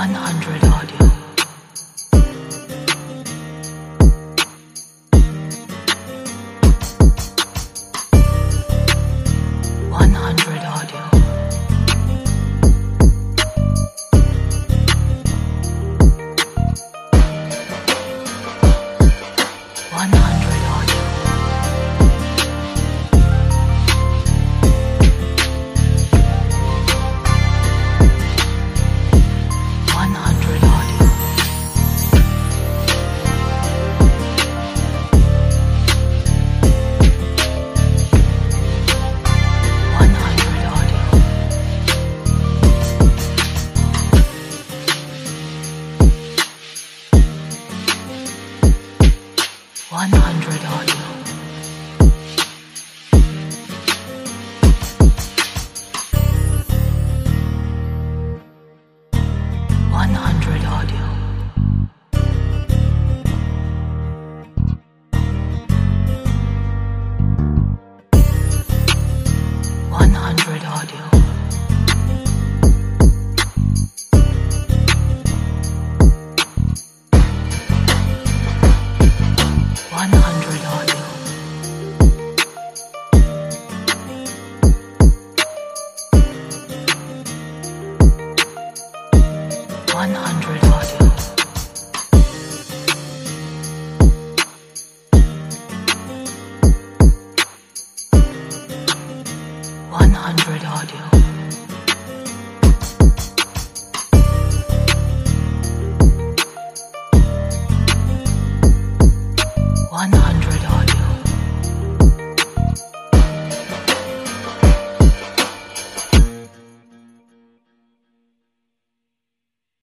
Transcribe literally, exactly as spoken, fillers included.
one hundred audio. one hundred audio. one hundred audio. one hundred audio. one hundred audio. one hundred audio. one hundred audio. one hundred audio. one hundred audio. one hundred audio. one hundred audio.